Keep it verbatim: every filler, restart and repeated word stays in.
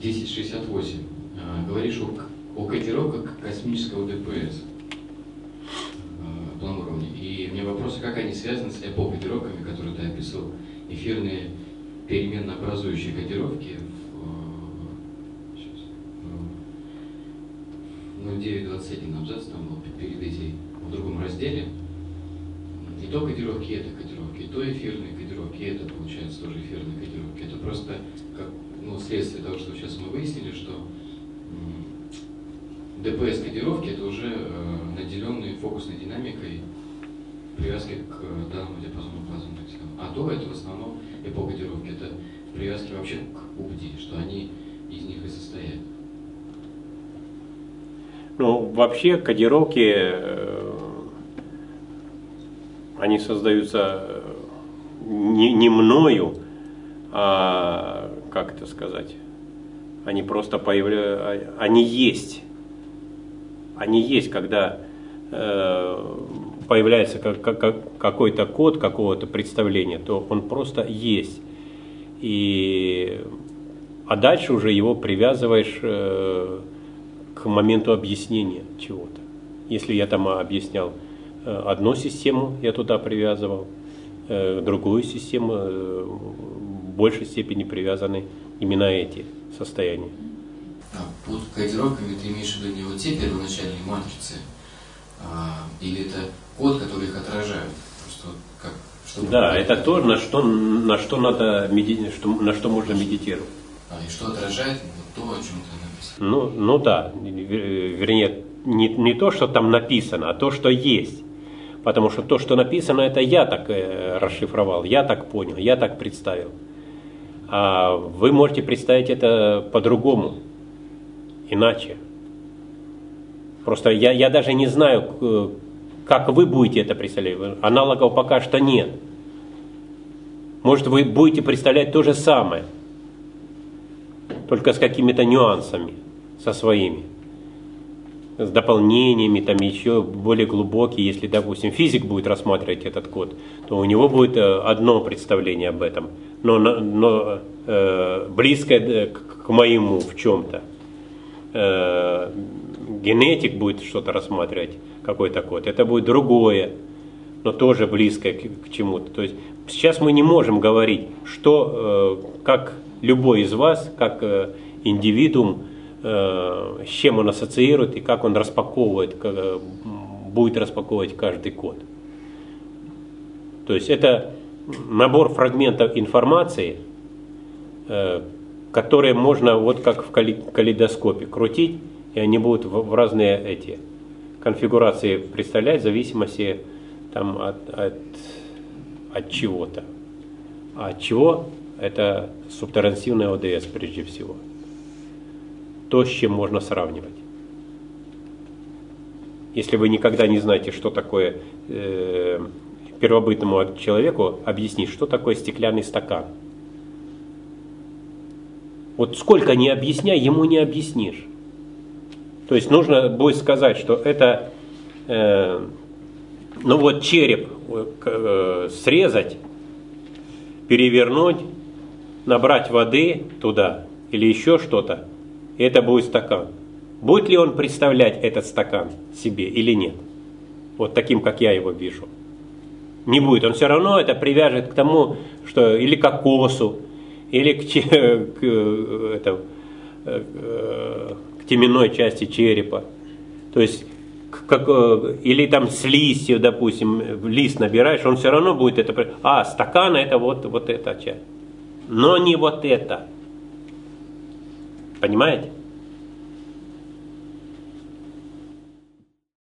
десять шестьдесят восемь. Говоришь о, о кодировках космического ДПС на уровне. И у меня вопрос, как они связаны с эпокодировками, которые ты описывал, эфирные переменнообразующие кодировки в ноль девять двадцать один абзац, там был перед этим в другом разделе. И то кодировки, и это кодировки, и то эфирные кодировки, и это получается тоже эфирные кодировки. Это просто как, ну, следствие того, что сейчас мы выяснили, что ДПС-кодировки это уже э, наделенные фокусной динамикой привязки к данному диапазону плазменных сил. А то это в основном эпокодировки, это привязки вообще к УБДИ, что они из них и состоят. Ну, вообще кодировки, э, они создаются не, не мною, а, как это сказать, они просто появляются, они есть. Они есть, когда э, появляется как, как, какой-то код какого-то представления, то он просто есть. И, а дальше уже его привязываешь э, к моменту объяснения чего-то. Если я там объяснял э, одну систему, я туда привязывал, э, другую систему, э, в большей степени привязаны именно эти состояния. А под кодировками ты имеешь в виду не вот те первоначальные матрицы, а, или это код, который их отражает? Просто как, чтобы да, это то, на что, на что надо меди... что, на что можно медитировать. А, и что отражает вот то, о чем ты написал? Ну, ну да, вернее, не, не то, что там написано, а то, что есть. Потому что то, что написано, это я так э, расшифровал, я так понял, я так представил. А вы можете представить это по-другому. Иначе. Просто я, я даже не знаю, как вы будете это представлять. Аналогов пока что нет. Может, вы будете представлять то же самое, только с какими-то нюансами, со своими, с дополнениями, там еще более глубокие. Если, допустим, физик будет рассматривать этот код, то у него будет одно представление об этом, но, но э, близкое к моему в чем-то. Генетик будет что-то рассматривать, какой-то код, это будет другое, но тоже близкое к, к чему-то. То есть сейчас мы не можем говорить, что, как любой из вас, как индивидуум, с чем он ассоциирует и как он распаковывает, будет распаковывать каждый код. То есть это набор фрагментов информации, которые можно вот как в калейдоскопе крутить, и они будут в разные эти конфигурации представлять в зависимости там, от, от, от чего-то. А от чего? Это субтранзитивная О Д С прежде всего. То, с чем можно сравнивать. Если вы никогда не знаете, что такое э, первобытному человеку, объяснить, что такое стеклянный стакан. Вот сколько ни объясняй, ему не объяснишь. То есть нужно будет сказать, что это, э, ну вот череп э, срезать, перевернуть, набрать воды туда или еще что-то, и это будет стакан. Будет ли он представлять этот стакан себе или нет? Вот таким, как я его вижу. Не будет. Он все равно это привяжет к тому, что или к кокосу, или к, к, это, к теменной части черепа. То есть, как, или там с листьев, допустим, лист набираешь, он все равно будет это... А, стакан это вот, вот эта часть. Но не вот это. Понимаете?